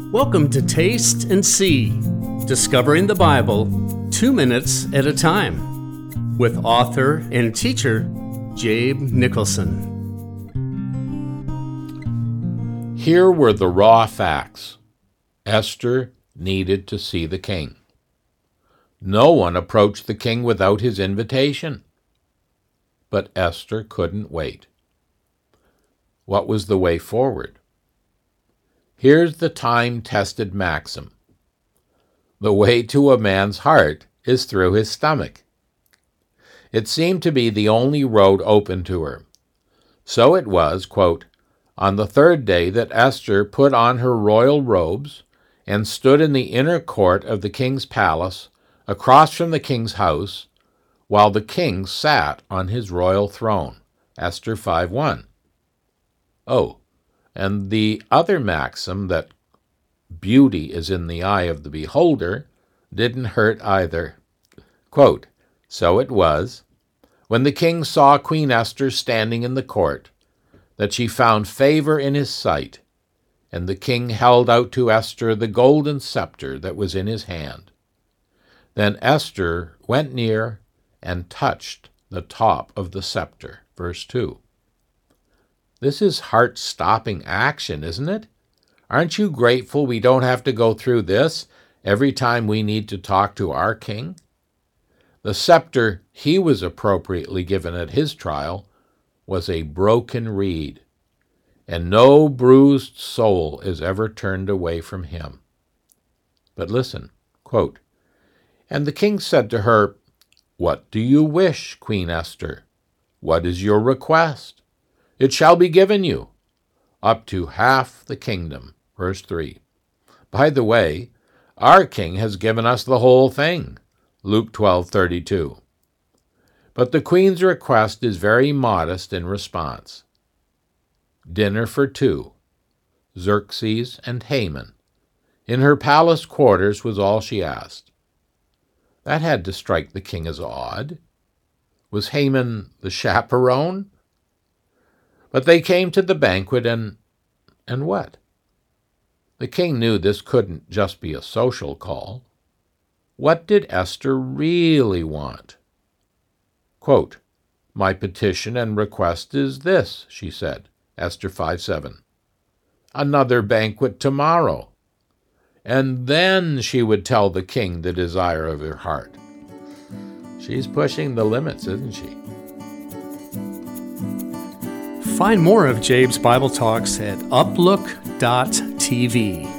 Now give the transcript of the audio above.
Welcome to Taste and See, discovering the Bible 2 minutes at a time, with author and teacher Jabe Nicholson. Here were the raw facts. Esther needed to see the king. No one approached the king without his invitation. But Esther couldn't wait. What was the way forward? Here's the time-tested maxim. The way to a man's heart is through his stomach. It seemed to be the only road open to her. So it was, quote, on the third day that Esther put on her royal robes and stood in the inner court of the king's palace across from the king's house, while the king sat on his royal throne. Esther 5:1. Oh, and the other maxim that beauty is in the eye of the beholder didn't hurt either. Quote, so it was, when the king saw Queen Esther standing in the court, that she found favor in his sight, and the king held out to Esther the golden scepter that was in his hand. Then Esther went near and touched the top of the scepter. Verse 2. This is heart-stopping action, isn't it? Aren't you grateful we don't have to go through this every time we need to talk to our king? The scepter he was appropriately given at his trial was a broken reed, and no bruised soul is ever turned away from him. But listen, quote, and the king said to her, what do you wish, Queen Esther? What is your request? It shall be given you, up to half the kingdom. Verse 3. By the way, our king has given us the whole thing. Luke 12:32. But the queen's request is very modest in response. Dinner for two, Xerxes and Haman, in her palace quarters was all she asked. That had to strike the king as odd. Was Haman the chaperone? But they came to the banquet and what? The king knew this couldn't just be a social call. What did Esther really want? Quote, my petition and request is this, she said, Esther 5:7. Another banquet tomorrow. And then she would tell the king the desire of her heart. She's pushing the limits, isn't she? Find more of Jabe's Bible Talks at uplook.tv.